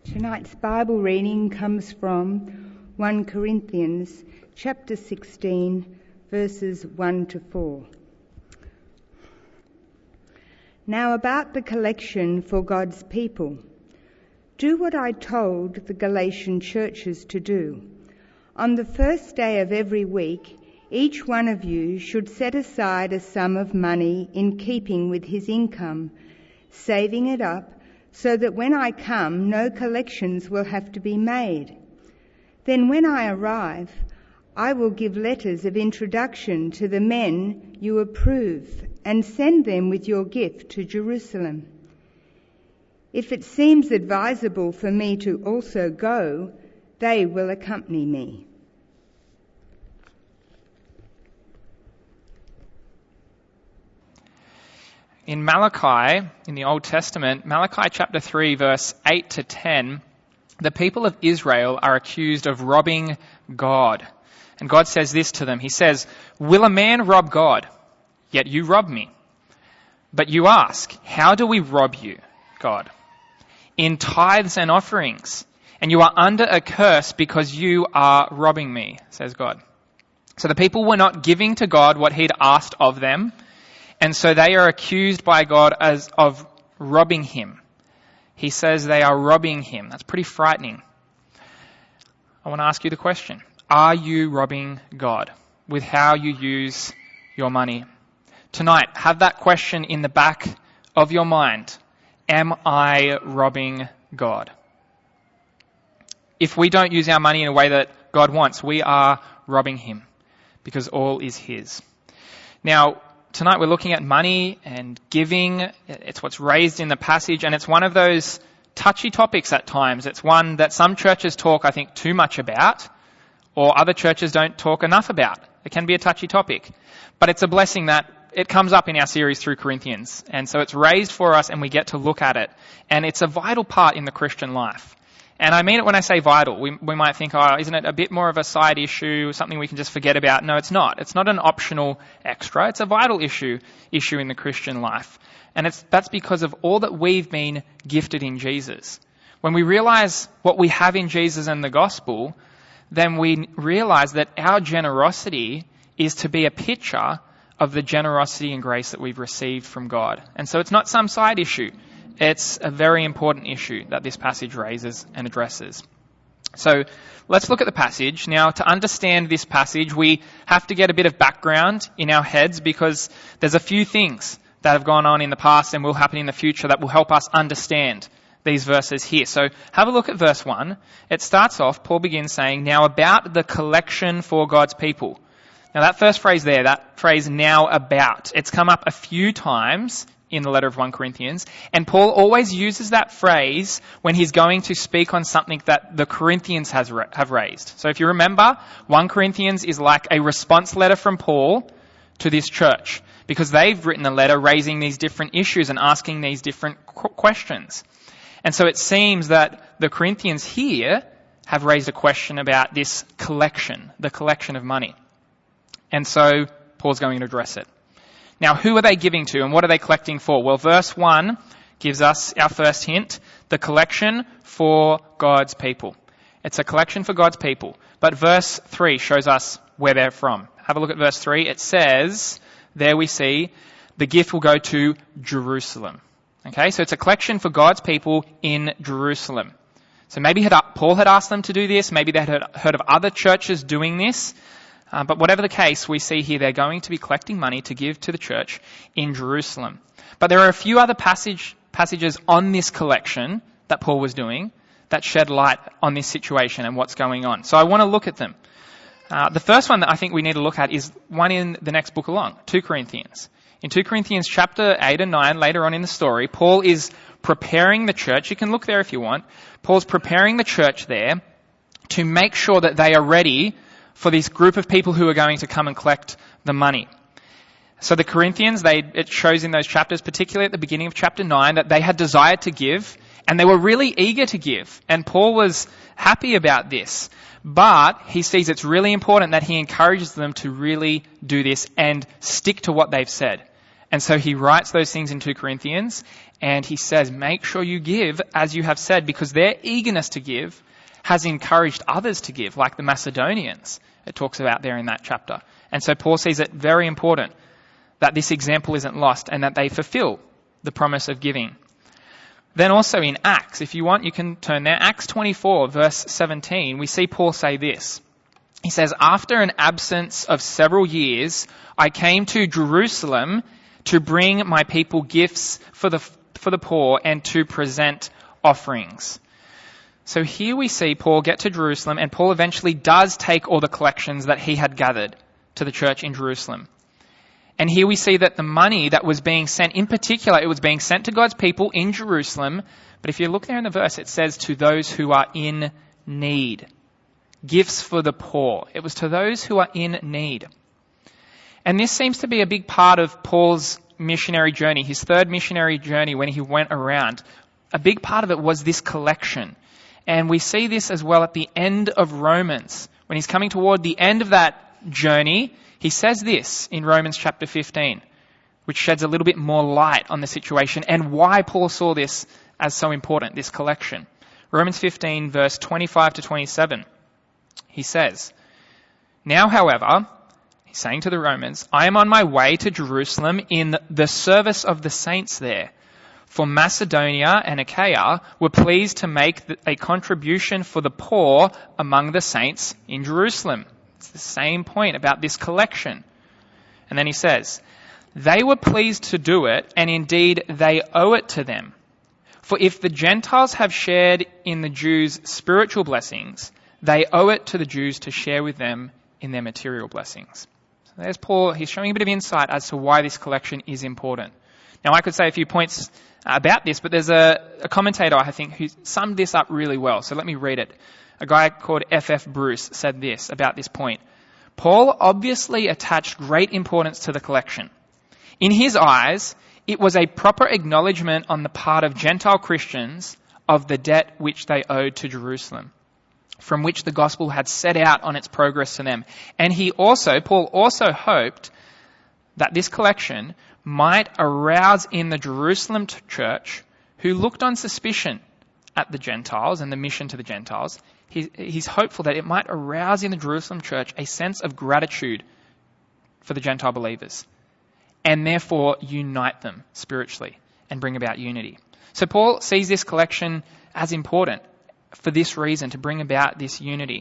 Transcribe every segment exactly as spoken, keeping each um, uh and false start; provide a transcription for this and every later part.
Tonight's Bible reading comes from First Corinthians chapter sixteen, verses one to four. Now about the collection for God's people. Do what I told the Galatian churches to do. On the first day of every week, each one of you should set aside a sum of money in keeping with his income, saving it up so that when I come, no collections will have to be made. Then when I arrive, I will give letters of introduction to the men you approve and send them with your gift to Jerusalem. If it seems advisable for me to also go, they will accompany me. In Malachi, in the Old Testament, Malachi chapter three, verse eight to ten, the people of Israel are accused of robbing God. And God says this to them. He says, "Will a man rob God? Yet you rob me. But you ask, how do we rob you, God? In tithes and offerings. And you are under a curse because you are robbing me," says God. So the people were not giving to God what he'd asked of them. And so they are accused by God as of robbing him. He says they are robbing him. That's pretty frightening. I want to ask you the question. Are you robbing God with how you use your money? Tonight, have that question in the back of your mind. Am I robbing God? If we don't use our money in a way that God wants, we are robbing him because all is his. Now, tonight we're looking at money and giving. It's what's raised in the passage, and it's one of those touchy topics at times. It's one that some churches talk, I think, too much about, or other churches don't talk enough about. It can be a touchy topic. But it's a blessing that it comes up in our series through Corinthians. And so it's raised for us and we get to look at it. And it's a vital part in the Christian life. And I mean it when I say vital. We, we might think, oh, isn't it a bit more of a side issue, something we can just forget about? No, it's not. It's not an optional extra. It's a vital issue, issue in the Christian life. And it's, that's because of all that we've been gifted in Jesus. When we realize what we have in Jesus and the gospel, then we realize that our generosity is to be a picture of the generosity and grace that we've received from God. And so it's not some side issue. It's a very important issue that this passage raises and addresses. So let's look at the passage. Now, to understand this passage, we have to get a bit of background in our heads because there's a few things that have gone on in the past and will happen in the future that will help us understand these verses here. So have a look at verse one. It starts off, Paul begins saying, "Now about the collection for God's people." Now that first phrase there, that phrase "now about," it's come up a few times in the letter of First Corinthians, and Paul always uses that phrase when he's going to speak on something that the Corinthians has ra- have raised. So if you remember, First Corinthians is like a response letter from Paul to this church, because they've written a letter raising these different issues and asking these different qu- questions. And so it seems that the Corinthians here have raised a question about this collection, the collection of money. And so Paul's going to address it. Now, who are they giving to and what are they collecting for? Well, verse one gives us our first hint, the collection for God's people. It's a collection for God's people. But verse three shows us where they're from. Have a look at verse three. It says, there we see, the gift will go to Jerusalem. Okay, so it's a collection for God's people in Jerusalem. So maybe had, Paul had asked them to do this. Maybe they had heard of other churches doing this. Uh, but whatever the case, we see here they're going to be collecting money to give to the church in Jerusalem. But there are a few other passage, passages on this collection that Paul was doing that shed light on this situation and what's going on. So I want to look at them. Uh, the first one that I think we need to look at is one in the next book along, Second Corinthians. In Second Corinthians chapter eight and nine, later on in the story, Paul is preparing the church. You can look there if you want. Paul's preparing the church there to make sure that they are ready for this group of people who are going to come and collect the money. So the Corinthians, they, it shows in those chapters, particularly at the beginning of chapter nine, that they had desired to give and they were really eager to give. And Paul was happy about this. But he sees it's really important that he encourages them to really do this and stick to what they've said. And so he writes those things in two Corinthians, and he says, make sure you give as you have said, because their eagerness to give has encouraged others to give, like the Macedonians it talks about there in that chapter. And so Paul sees it very important that this example isn't lost and that they fulfill the promise of giving. Then also in Acts, if you want, you can turn there. Acts twenty-four, verse seventeen, we see Paul say this. He says, after an absence of several years, I came to Jerusalem to bring my people gifts for the for the poor and to present offerings. So here we see Paul get to Jerusalem, and Paul eventually does take all the collections that he had gathered to the church in Jerusalem. And here we see that the money that was being sent, in particular, it was being sent to God's people in Jerusalem. But if you look there in the verse, it says to those who are in need. Gifts for the poor. It was to those who are in need. And this seems to be a big part of Paul's missionary journey, his third missionary journey when he went around. A big part of it was this collection. And we see this as well at the end of Romans. When he's coming toward the end of that journey, he says this in Romans chapter fifteen, which sheds a little bit more light on the situation and why Paul saw this as so important, this collection. Romans fifteen, verse twenty-five to twenty-seven. He says, now, however, he's saying to the Romans, I am on my way to Jerusalem in the service of the saints there. For Macedonia and Achaia were pleased to make a contribution for the poor among the saints in Jerusalem. It's the same point about this collection. And then he says, they were pleased to do it, and indeed they owe it to them. For if the Gentiles have shared in the Jews' spiritual blessings, they owe it to the Jews to share with them in their material blessings. So there's Paul. He's showing a bit of insight as to why this collection is important. Now, I could say a few points about this, but there's a, a commentator, I think, who summed this up really well. So let me read it. A guy called F F Bruce said this about this point. Paul obviously attached great importance to the collection. In his eyes, it was a proper acknowledgement on the part of Gentile Christians of the debt which they owed to Jerusalem, from which the gospel had set out on its progress to them. And he also, Paul also hoped that this collection might arouse in the Jerusalem church, who looked on suspicion at the Gentiles and the mission to the Gentiles, he, he's hopeful that it might arouse in the Jerusalem church a sense of gratitude for the Gentile believers and therefore unite them spiritually and bring about unity. So Paul sees this collection as important for this reason, to bring about this unity.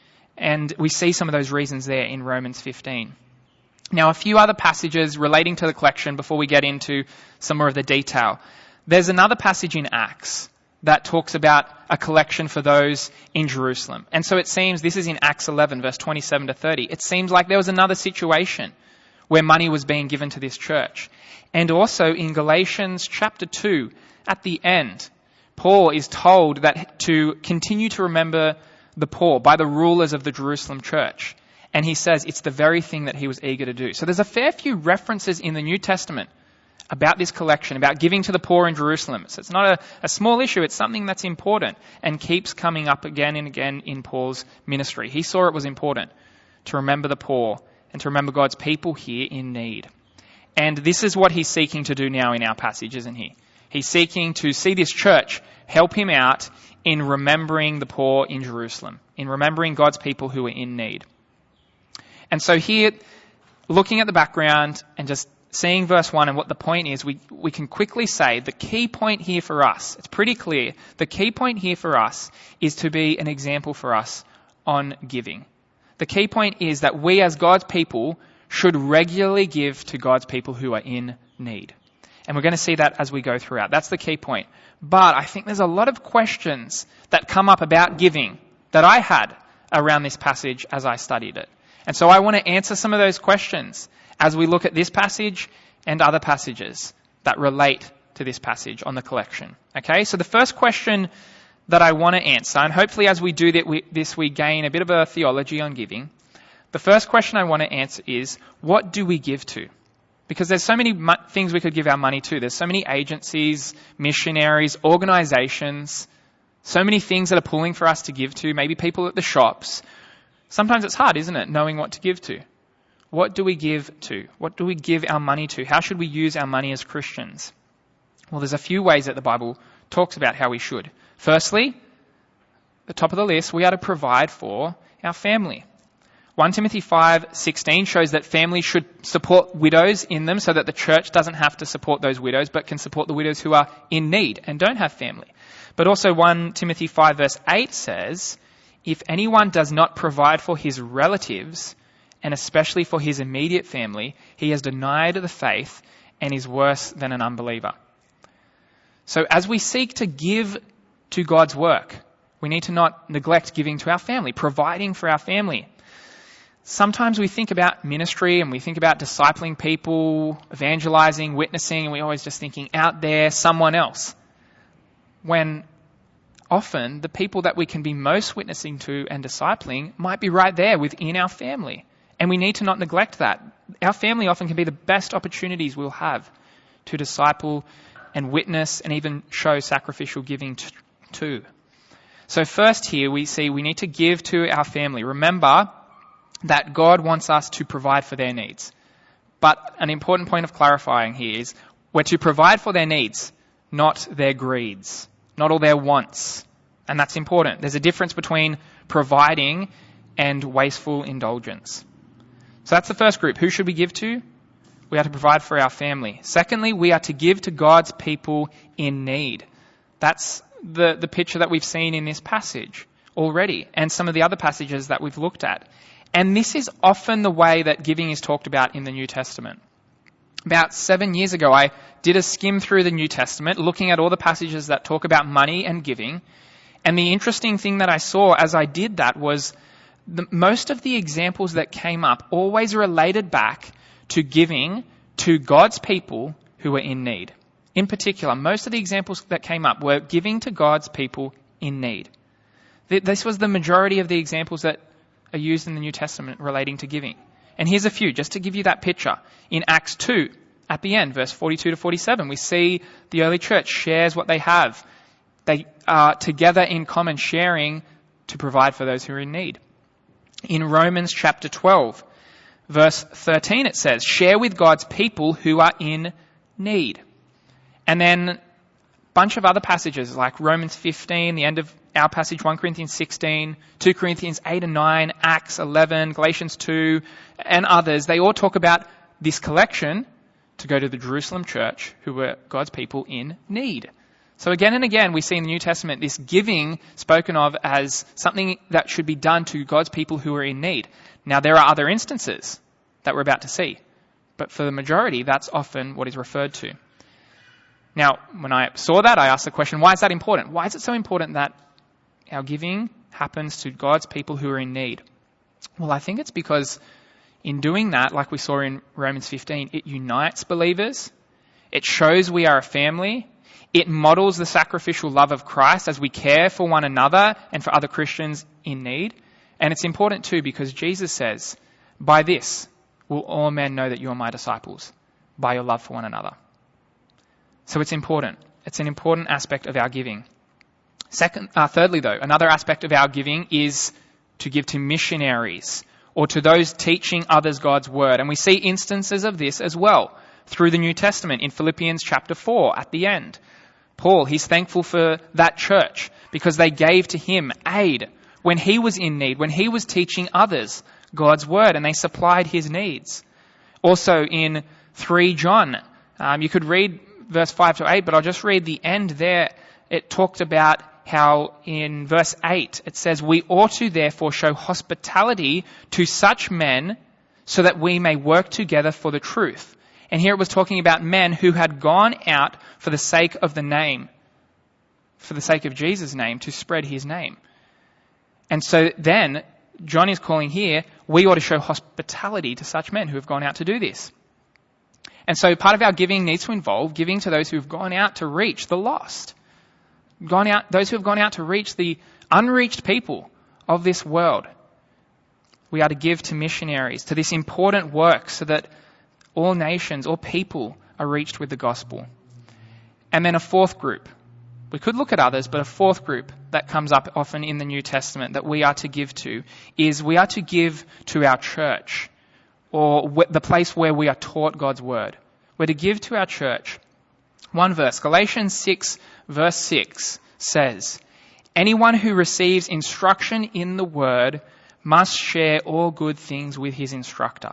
And we see some of those reasons there in Romans fifteen. Now, a few other passages relating to the collection before we get into some more of the detail. There's another passage in Acts that talks about a collection for those in Jerusalem. And so it seems, this is in Acts eleven, verse twenty-seven to thirty, it seems like there was another situation where money was being given to this church. And also in Galatians chapter two, at the end, Paul is told that to continue to remember the poor by the rulers of the Jerusalem church. And he says it's the very thing that he was eager to do. So there's a fair few references in the New Testament about this collection, about giving to the poor in Jerusalem. So it's not a, a small issue, it's something that's important and keeps coming up again and again in Paul's ministry. He saw it was important to remember the poor and to remember God's people here in need. And this is what he's seeking to do now in our passage, isn't he? He's seeking to see this church help him out in remembering the poor in Jerusalem, in remembering God's people who are in need. And so here, looking at the background and just seeing verse one and what the point is, we, we can quickly say the key point here for us, it's pretty clear, the key point here for us is to be an example for us on giving. The key point is that we as God's people should regularly give to God's people who are in need. And we're going to see that as we go throughout. That's the key point. But I think there's a lot of questions that come up about giving that I had around this passage as I studied it. And so I want to answer some of those questions as we look at this passage and other passages that relate to this passage on the collection. Okay, so the first question that I want to answer, and hopefully as we do this we gain a bit of a theology on giving. The first question I want to answer is, what do we give to? Because there's so many mo- things we could give our money to. There's so many agencies, missionaries, organisations, so many things that are pulling for us to give to, maybe people at the shops. Sometimes it's hard, isn't it, knowing what to give to? what do we give to? What do we give our money to? How should we use our money as Christians? Well, there's a few ways that the Bible talks about how we should. Firstly, the top of the list, we are to provide for our family. First Timothy five sixteen shows that families should support widows in them so that the church doesn't have to support those widows but can support the widows who are in need and don't have family. But also First Timothy five verse eight says, if anyone does not provide for his relatives, and especially for his immediate family, he has denied the faith and is worse than an unbeliever. So as we seek to give to God's work, we need to not neglect giving to our family, providing for our family. Sometimes we think about ministry and we think about discipling people, evangelizing, witnessing, and we're always just thinking out there, someone else. When often the people that we can be most witnessing to and discipling might be right there within our family. And we need to not neglect that. Our family often can be the best opportunities we'll have to disciple and witness and even show sacrificial giving to. So first here we see we need to give to our family. Remember that God wants us to provide for their needs. But an important point of clarifying here is we're to provide for their needs, not their greeds, not all their wants. And that's important. There's a difference between providing and wasteful indulgence. So that's the first group. Who should we give to? We are to provide for our family. Secondly, we are to give to God's people in need. That's the, the picture that we've seen in this passage already and some of the other passages that we've looked at. And this is often the way that giving is talked about in the New Testament. About seven years ago, I did a skim through the New Testament, looking at all the passages that talk about money and giving. And the interesting thing that I saw as I did that was the, most of the examples that came up always related back to giving to God's people who were in need. In particular, most of the examples that came up were giving to God's people in need. This was the majority of the examples that are used in the New Testament relating to giving. And here's a few, just to give you that picture. In Acts two, at the end, verse forty-two to forty-seven, we see the early church shares what they have. They are together in common, sharing to provide for those who are in need. In Romans chapter twelve, verse thirteen, it says, share with God's people who are in need. And then a bunch of other passages like Romans fifteen, the end of our passage, First Corinthians sixteen, Second Corinthians eight and nine, Acts eleven, Galatians two, and others. They all talk about this collection to go to the Jerusalem church who were God's people in need. So again and again, we see in the New Testament this giving spoken of as something that should be done to God's people who are in need. Now, there are other instances that we're about to see, but for the majority, that's often what is referred to. Now, when I saw that, I asked the question, why is that important? Why is it so important that our giving happens to God's people who are in need? Well, I think it's because in doing that, like we saw in Romans fifteen, it unites believers. It shows we are a family. It models the sacrificial love of Christ as we care for one another and for other Christians in need. And it's important too because Jesus says, by this will all men know that you are my disciples, by your love for one another. So it's important. It's an important aspect of our giving. Second, uh, thirdly though, another aspect of our giving is to give to missionaries or to those teaching others God's word. And we see instances of this as well through the New Testament in Philippians chapter four at the end. Paul, he's thankful for that church because they gave to him aid when he was in need, when he was teaching others God's word, and they supplied his needs. Also in Third John, um, you could read verse five to eight, but I'll just read the end there. It talked about how in verse eight it says, we ought to therefore show hospitality to such men so that we may work together for the truth. And here it was talking about men who had gone out for the sake of the name, for the sake of Jesus' name, to spread his name. And so then John is calling here, we ought to show hospitality to such men who have gone out to do this. And so part of our giving needs to involve giving to those who have gone out to reach the lost. Gone out, those who have gone out to reach the unreached people of this world. We are to give to missionaries, to this important work so that all nations, all people are reached with the gospel. And then a fourth group. We could look at others, but a fourth group that comes up often in the New Testament that we are to give to is we are to give to our church or wh- the place where we are taught God's word. We're to give to our church. One verse, Galatians six verse six says, anyone who receives instruction in the word must share all good things with his instructor.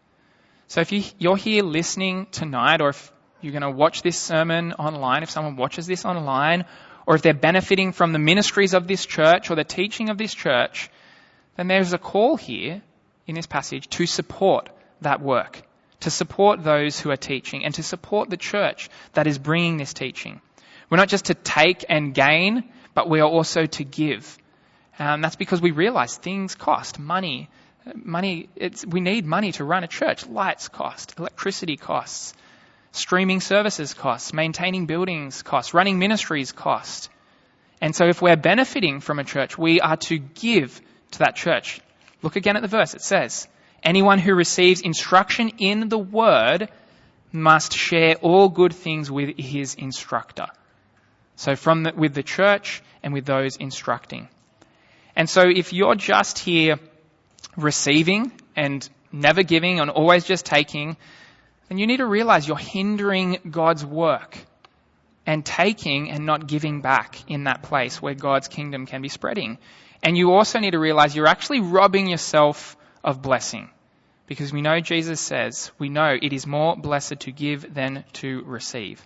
So if you, you're here listening tonight, or if you're going to watch this sermon online, if someone watches this online, or if they're benefiting from the ministries of this church or the teaching of this church, then there's a call here in this passage to support that work, to support those who are teaching, and to support the church that is bringing this teaching. We're not just to take and gain, but we are also to give. Um, that's because we realize things cost money. Money, it's, we need money to run a church. Lights cost, electricity costs, streaming services costs, maintaining buildings costs, running ministries cost. And so if we're benefiting from a church, we are to give to that church. Look again at the verse. It says, anyone who receives instruction in the word must share all good things with his instructor. So from the, with the church and with those instructing. And so if you're just here receiving and never giving and always just taking, then you need to realize you're hindering God's work and taking and not giving back in that place where God's kingdom can be spreading. And you also need to realize you're actually robbing yourself of blessing, because we know Jesus says, we know it is more blessed to give than to receive.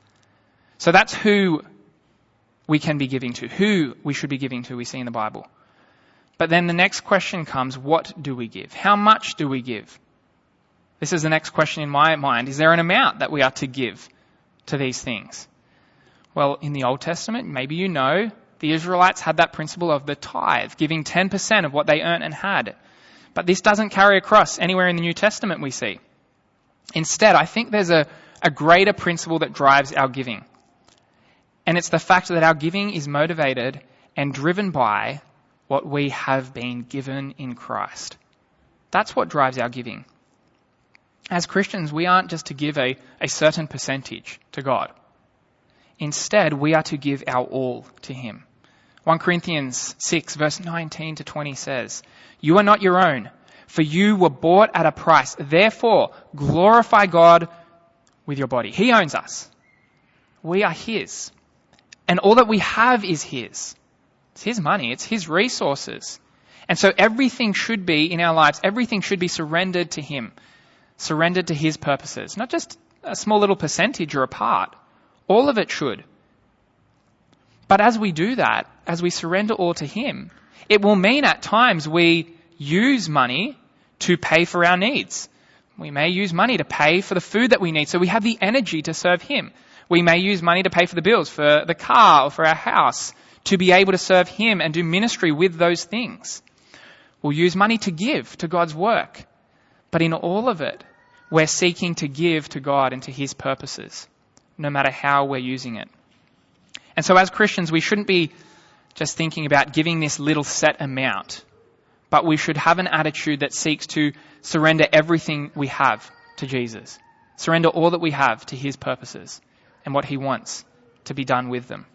So that's who we can be giving to, who we should be giving to, we see in the Bible. But then the next question comes, what do we give? How much do we give? This is the next question in my mind. Is there an amount that we are to give to these things? Well, in the Old Testament, maybe you know, the Israelites had that principle of the tithe, giving ten percent of what they earned and had. But this doesn't carry across anywhere in the New Testament, we see. Instead, I think there's a, a greater principle that drives our giving. And it's the fact that our giving is motivated and driven by what we have been given in Christ. That's what drives our giving. As Christians, we aren't just to give a, a certain percentage to God. Instead, we are to give our all to Him. First Corinthians six verse nineteen to twenty says, you are not your own, for you were bought at a price. Therefore, glorify God with your body. He owns us. We are His. And all that we have is His. It's His money. It's His resources. And so everything should be in our lives, everything should be surrendered to Him, surrendered to His purposes. Not just a small little percentage or a part. All of it should. But as we do that, as we surrender all to Him, it will mean at times we use money to pay for our needs. We may use money to pay for the food that we need so we have the energy to serve Him. We may use money to pay for the bills, for the car or for our house, to be able to serve Him and do ministry with those things. We'll use money to give to God's work. But in all of it, we're seeking to give to God and to His purposes, no matter how we're using it. And so as Christians, we shouldn't be just thinking about giving this little set amount, but we should have an attitude that seeks to surrender everything we have to Jesus. Surrender all that we have to His purposes and what He wants to be done with them.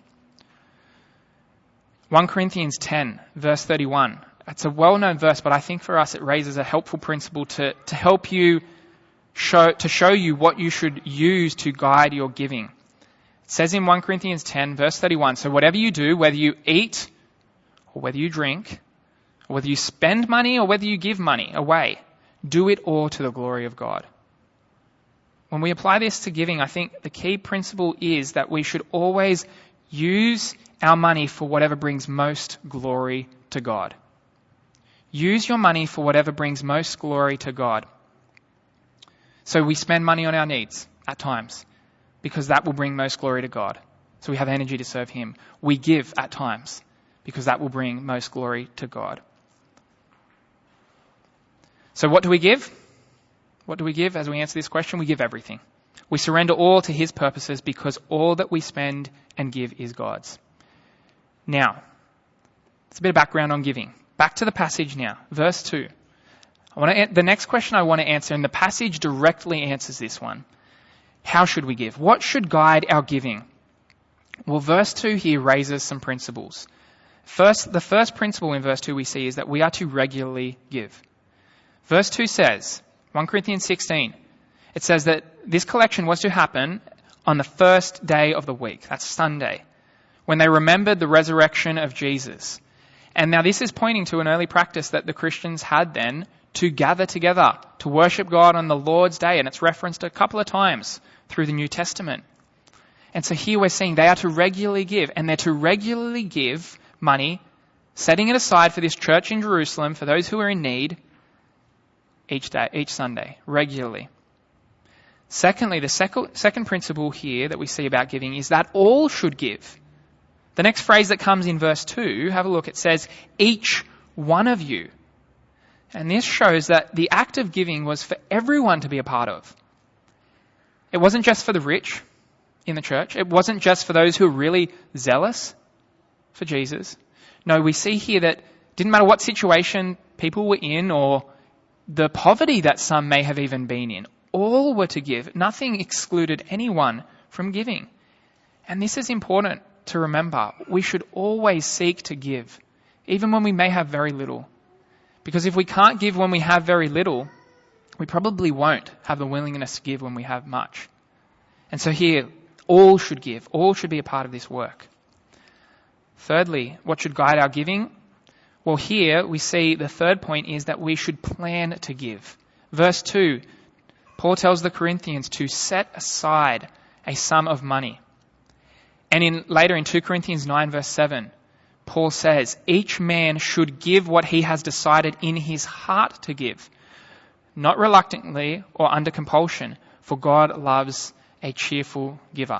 First Corinthians ten, verse thirty-one. It's a well-known verse, but I think for us it raises a helpful principle to, to help you show, to show you what you should use to guide your giving. It says in First Corinthians ten, verse thirty-one, so whatever you do, whether you eat or whether you drink, or whether you spend money or whether you give money away, do it all to the glory of God. When we apply this to giving, I think the key principle is that we should always use our money for whatever brings most glory to God. Use your money for whatever brings most glory to God. So we spend money on our needs at times because that will bring most glory to God. So we have energy to serve Him. We give at times because that will bring most glory to God. So what do we give? What do we give as we answer this question? We give everything. We surrender all to His purposes because all that we spend and give is God's. Now, it's a bit of background on giving. Back to the passage now, verse two. I want to, the next question I want to answer, and the passage directly answers this one. How should we give? What should guide our giving? Well, verse two here raises some principles. First, the first principle in verse two we see is that we are to regularly give. Verse two says, First Corinthians sixteen. It says that this collection was to happen on the first day of the week. That's Sunday, when they remembered the resurrection of Jesus. And now this is pointing to an early practice that the Christians had then to gather together, to worship God on the Lord's Day. And it's referenced a couple of times through the New Testament. And so here we're seeing they are to regularly give, and they're to regularly give money, setting it aside for this church in Jerusalem, for those who are in need, each day, each Sunday, regularly. Secondly, the second, second principle here that we see about giving is that all should give. The next phrase that comes in verse two, have a look, it says, each one of you. And this shows that the act of giving was for everyone to be a part of. It wasn't just for the rich in the church. It wasn't just for those who are really zealous for Jesus. No, we see here that it didn't matter what situation people were in or the poverty that some may have even been in. All were to give. Nothing excluded anyone from giving. And this is important to remember. We should always seek to give, even when we may have very little. Because if we can't give when we have very little, we probably won't have the willingness to give when we have much. And so here, all should give. All should be a part of this work. Thirdly, what should guide our giving? Well, here we see the third point is that we should plan to give. Verse two, Paul tells the Corinthians to set aside a sum of money. And in later in Second Corinthians nine verse seven, Paul says, each man should give what he has decided in his heart to give, not reluctantly or under compulsion, for God loves a cheerful giver.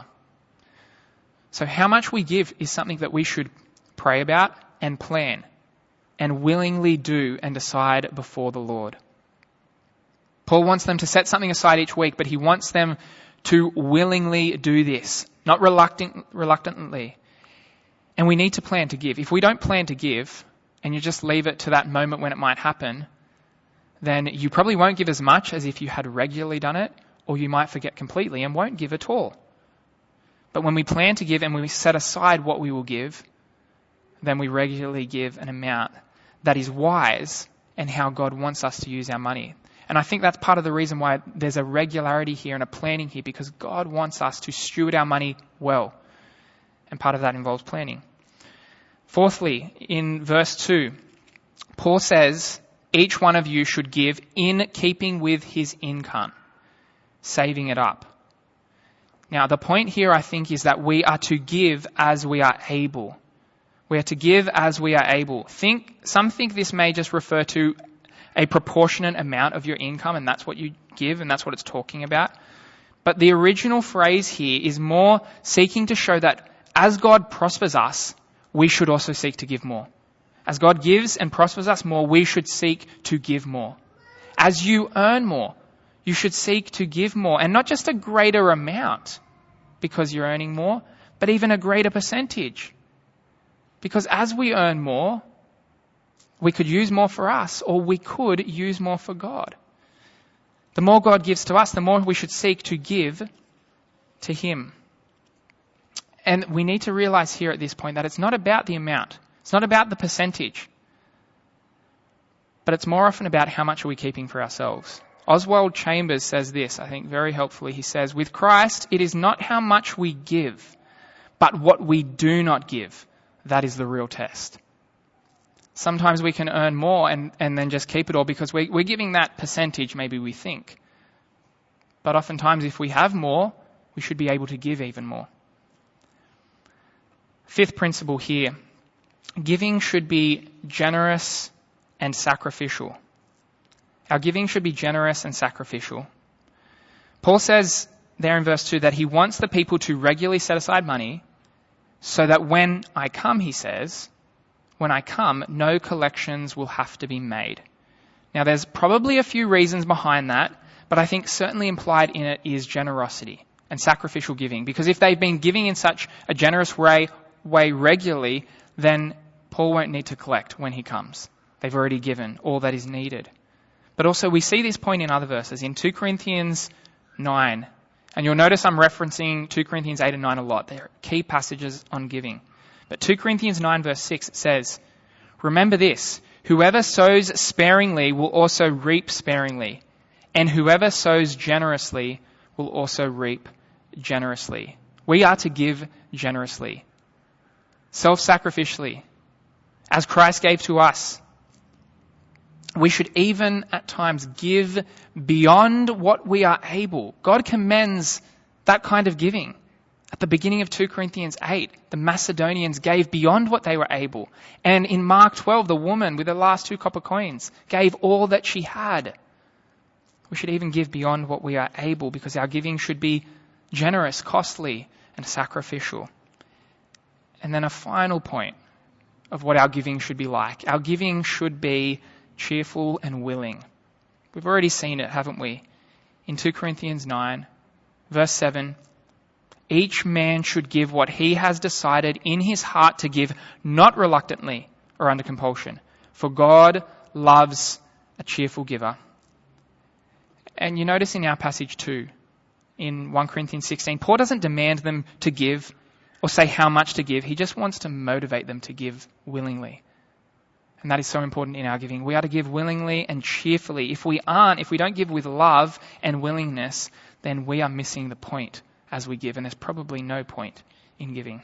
So how much we give is something that we should pray about and plan and willingly do and decide before the Lord. Paul wants them to set something aside each week, but he wants them to willingly do this, not reluctant, reluctantly. And we need to plan to give. If we don't plan to give, and you just leave it to that moment when it might happen, then you probably won't give as much as if you had regularly done it, or you might forget completely and won't give at all. But when we plan to give and when we set aside what we will give, then we regularly give an amount that is wise and how God wants us to use our money. And I think that's part of the reason why there's a regularity here and a planning here, because God wants us to steward our money well. And part of that involves planning. Fourthly, in verse two, Paul says, each one of you should give in keeping with his income, saving it up. Now, the point here, I think, is that we are to give as we are able. We are to give as we are able. Think, some think this may just refer to a proportionate amount of your income, and that's what you give, and that's what it's talking about. But the original phrase here is more seeking to show that as God prospers us, we should also seek to give more. As God gives and prospers us more, we should seek to give more. As you earn more, you should seek to give more, and not just a greater amount because you're earning more, but even a greater percentage. Because as we earn more, we could use more for us, or we could use more for God. The more God gives to us, the more we should seek to give to Him. And we need to realize here at this point that it's not about the amount. It's not about the percentage. But it's more often about how much are we keeping for ourselves. Oswald Chambers says this, I think very helpfully. He says, with Christ, it is not how much we give, but what we do not give. That is the real test. Sometimes we can earn more and, and then just keep it all because we, we're giving that percentage, maybe we think. But oftentimes if we have more, we should be able to give even more. Fifth principle here, giving should be generous and sacrificial. Our giving should be generous and sacrificial. Paul says there in verse two that he wants the people to regularly set aside money so that when I come, he says, when I come, no collections will have to be made. Now, there's probably a few reasons behind that, but I think certainly implied in it is generosity and sacrificial giving. Because if they've been giving in such a generous way, way regularly, then Paul won't need to collect when he comes. They've already given all that is needed. But also we see this point in other verses. In Second Corinthians nine, and you'll notice I'm referencing Second Corinthians eight and nine a lot. They're key passages on giving. But Second Corinthians nine verse six, it says, remember this, whoever sows sparingly will also reap sparingly, And whoever sows generously will also reap generously. We are to give generously, self-sacrificially, as Christ gave to us. We should even at times give beyond what we are able. God commends that kind of giving. At the beginning of Second Corinthians eight, the Macedonians gave beyond what they were able. And in Mark twelve, the woman with the last two copper coins gave all that she had. We should even give beyond what we are able, because our giving should be generous, costly, and sacrificial. And then a final point of what our giving should be like. Our giving should be cheerful and willing. We've already seen it, haven't we? In Second Corinthians nine, verse seven, each man should give what he has decided in his heart to give, not reluctantly or under compulsion, for God loves a cheerful giver. And you notice in our passage too, in First Corinthians sixteen, Paul doesn't demand them to give or say how much to give. He just wants to motivate them to give willingly. And that is so important in our giving. We are to give willingly and cheerfully. If we aren't, if we don't give with love and willingness, then we are missing the point as we give, and there's probably no point in giving.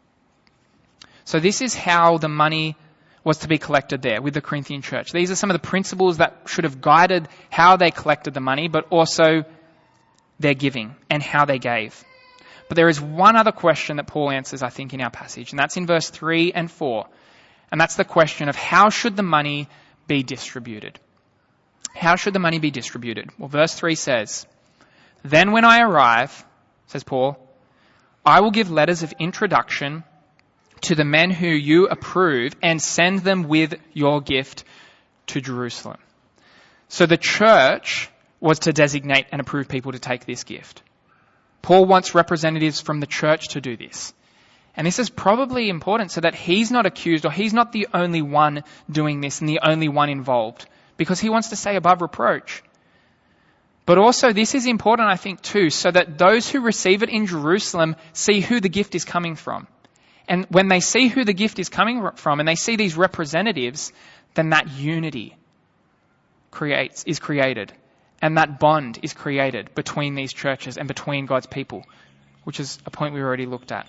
So this is how the money was to be collected there with the Corinthian church. These are some of the principles that should have guided how they collected the money, but also their giving and how they gave. But there is one other question that Paul answers, I think, in our passage, and that's in verse three and four. And that's the question of how should the money be distributed? How should the money be distributed? Well, verse three says, "Then when I arrive," says Paul, "I will give letters of introduction to the men who you approve and send them with your gift to Jerusalem." So the church was to designate and approve people to take this gift. Paul wants representatives from the church to do this. And this is probably important so that he's not accused, or he's not the only one doing this and the only one involved, because he wants to stay above reproach. But also this is important, I think, too, so that those who receive it in Jerusalem see who the gift is coming from. And when they see who the gift is coming from and they see these representatives, then that unity creates is created. And that bond is created between these churches and between God's people, which is a point we already looked at.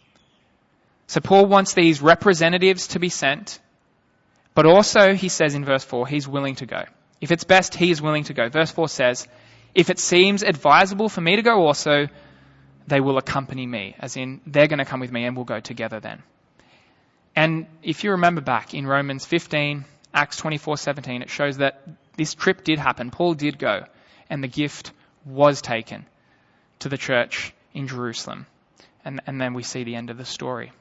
So Paul wants these representatives to be sent, but also he says in verse four, he's willing to go. If it's best, he is willing to go. Verse four says, "If it seems advisable for me to go also, they will accompany me," as in they're going to come with me and we'll go together then. And if you remember back in Romans fifteen, Acts twenty-four seventeen, it shows that this trip did happen. Paul did go, and the gift was taken to the church in Jerusalem. And, and then we see the end of the story.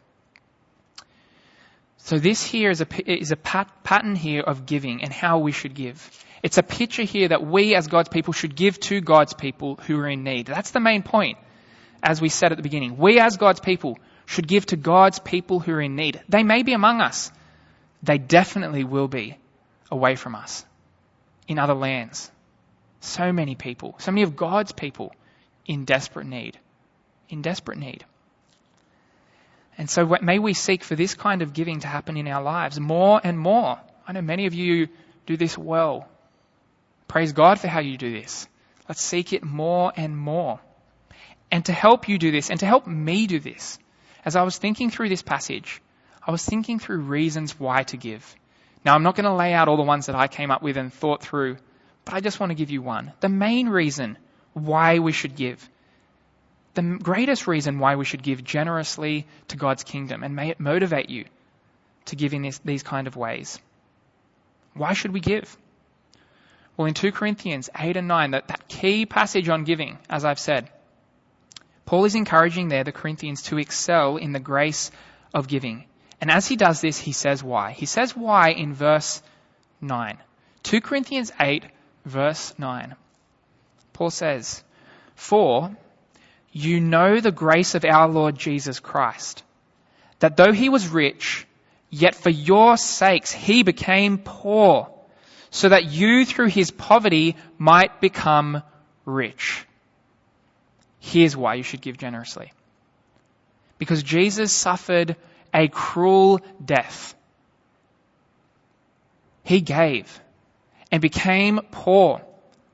So this here is a, is a pat, pattern here of giving and how we should give. It's a picture here that we as God's people should give to God's people who are in need. That's the main point, as we said at the beginning. We as God's people should give to God's people who are in need. They may be among us. They definitely will be away from us in other lands. So many people, so many of God's people in desperate need, in desperate need. And so may we seek for this kind of giving to happen in our lives more and more. I know many of you do this well. Praise God for how you do this. Let's seek it more and more. And to help you do this, and to help me do this, as I was thinking through this passage, I was thinking through reasons why to give. Now, I'm not going to lay out all the ones that I came up with and thought through, but I just want to give you one. The main reason why we should give. The greatest reason why we should give generously to God's kingdom, and may it motivate you to give in this, these kind of ways. Why should we give? Well, in Second Corinthians eight and nine, that, that key passage on giving, as I've said, Paul is encouraging there the Corinthians to excel in the grace of giving. And as he does this, he says why. He says why in verse nine. Second Corinthians eight, verse nine. Paul says, "For you know the grace of our Lord Jesus Christ, that though he was rich, yet for your sakes he became poor, so that you through his poverty might become rich." Here's why you should give generously. Because Jesus suffered a cruel death. He gave and became poor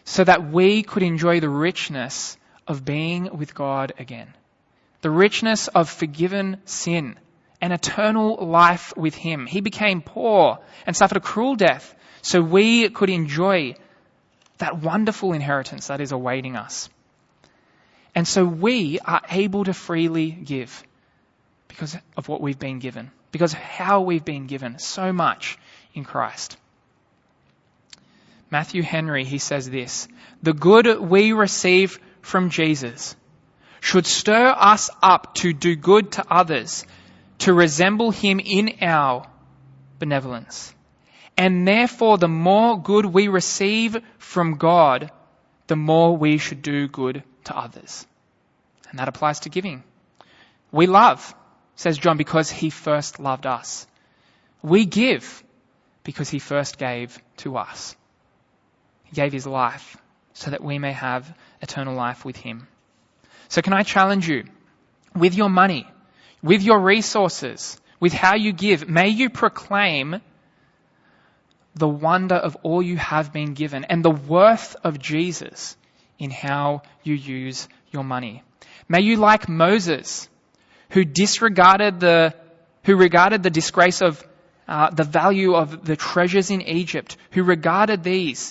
so that we could enjoy the richness of being with God again. The richness of forgiven sin and eternal life with him. He became poor and suffered a cruel death so we could enjoy that wonderful inheritance that is awaiting us. And so we are able to freely give because of what we've been given, because of how we've been given so much in Christ. Matthew Henry, he says this, "The good we receive from Jesus should stir us up to do good to others, to resemble him in our benevolence. And therefore, the more good we receive from God, the more we should do good to others." And that applies to giving. We love, says John, because he first loved us. We give because he first gave to us. He gave his life so that we may have eternal life with him. So can I challenge you, with your money, with your resources, with how you give, may you proclaim the wonder of all you have been given and the worth of Jesus in how you use your money. May you, like Moses, who disregarded the, who regarded the disgrace of uh, the value of the treasures in Egypt, who regarded these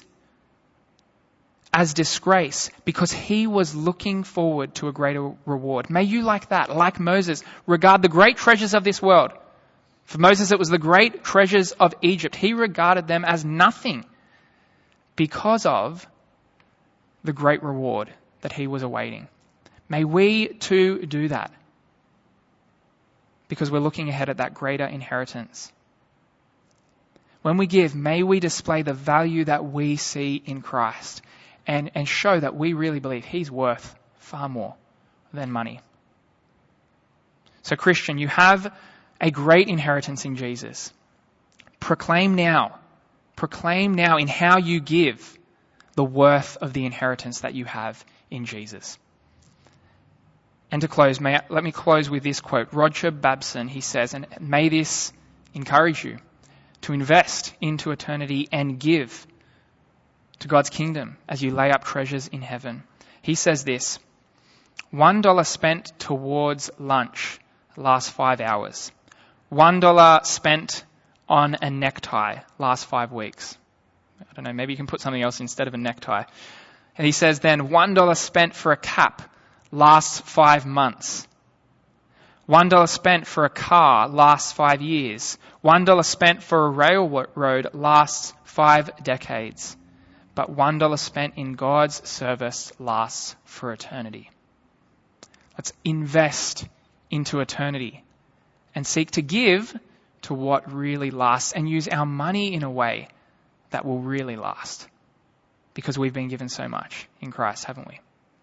as disgrace because he was looking forward to a greater reward. May you, like that, like Moses, regard the great treasures of this world. For Moses, it was the great treasures of Egypt. He regarded them as nothing because of the great reward that he was awaiting. May we too do that because we're looking ahead at that greater inheritance. When we give, may we display the value that we see in Christ and, and show that we really believe he's worth far more than money. So Christian, you have a great inheritance in Jesus. Proclaim now, proclaim now in how you give the worth of the inheritance that you have in Jesus. And to close, may I, let me close with this quote. Roger Babson, he says, and may this encourage you to invest into eternity and give to God's kingdom as you lay up treasures in heaven. He says this, one dollar spent towards lunch lasts five hours. One dollar spent on a necktie lasts five weeks. I don't know, maybe you can put something else instead of a necktie. And he says then, one dollar spent for a cap lasts five months. One dollar spent for a car lasts five years. One dollar spent for a railroad lasts five decades. But one dollar spent in God's service lasts for eternity. Let's invest into eternity and seek to give to what really lasts and use our money in a way that will really last because we've been given so much in Christ, haven't we?